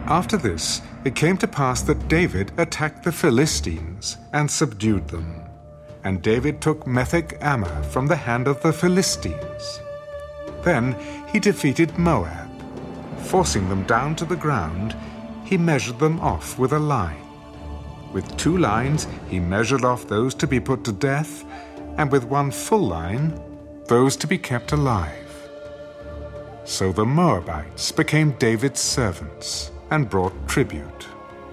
After this, it came to pass that David attacked the Philistines and subdued them. And David took Metheg-Ammah from the hand of the Philistines. Then he defeated Moab. Forcing them down to the ground, he measured them off with a line. With 2 lines he measured off those to be put to death, and with 1 full line, those to be kept alive. So the Moabites became David's servants and brought tribute.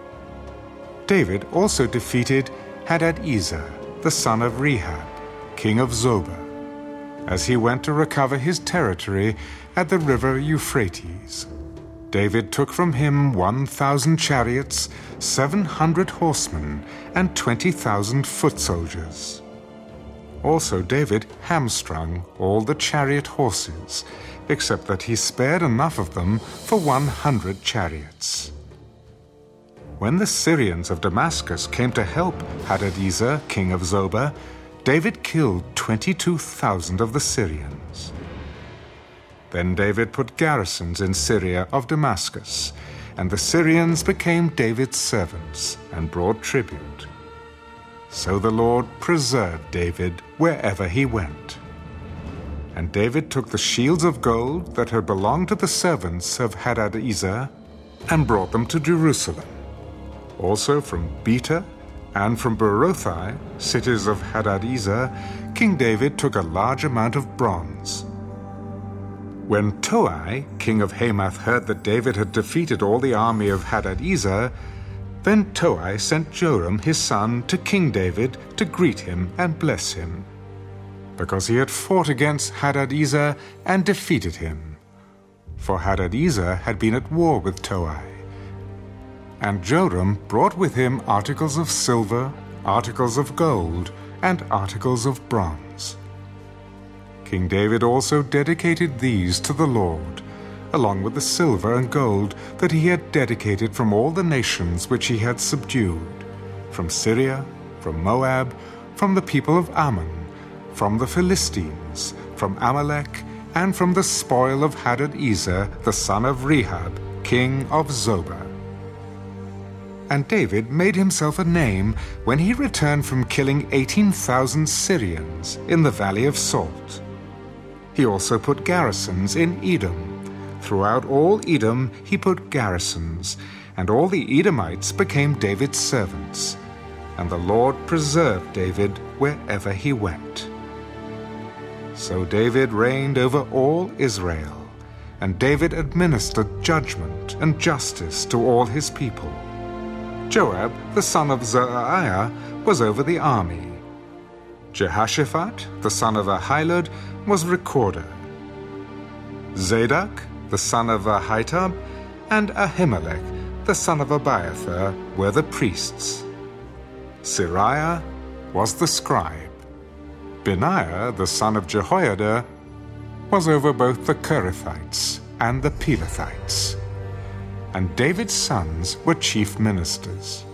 David also defeated Hadadezer, the son of Rehab, king of Zobah, as he went to recover his territory at the river Euphrates. David took from him 1,000 chariots, 700 horsemen, and 20,000 foot soldiers. Also David hamstrung all the chariot horses, except that he spared enough of them for 100 chariots. When the Syrians of Damascus came to help Hadadezer, king of Zobah, David killed 22,000 of the Syrians. Then David put garrisons in Syria of Damascus, and the Syrians became David's servants and brought tribute. So the Lord preserved David wherever he went. And David took the shields of gold that had belonged to the servants of Hadadezer and brought them to Jerusalem. Also from Betah and from Berothai, cities of Hadadezer, King David took a large amount of bronze. When Toi, king of Hamath, heard that David had defeated all the army of Hadadezer, then Toi sent Joram his son to King David to greet him and bless him, because he had fought against Hadadezer and defeated him. For Hadadezer had been at war with Toi. And Joram brought with him articles of silver, articles of gold, and articles of bronze. King David also dedicated these to the Lord, along with the silver and gold that he had dedicated from all the nations which he had subdued, from Syria, from Moab, from the people of Ammon, from the Philistines, from Amalek, and from the spoil of Hadadezer, the son of Rehab, king of Zobah. And David made himself a name when he returned from killing 18,000 Syrians in the Valley of Salt. He also put garrisons in Edom. Throughout all Edom he put garrisons, and all the Edomites became David's servants. And the Lord preserved David wherever he went. So David reigned over all Israel, and David administered judgment and justice to all his people. Joab, the son of Zeruiah, was over the army. Jehoshaphat, the son of Ahilud, was recorder. Zadok, the son of Ahitub, and Ahimelech, the son of Abiathar, were the priests. Sariah was the scribe. Benaiah, the son of Jehoiada, was over both the Kerethites and the Pelethites. And David's sons were chief ministers.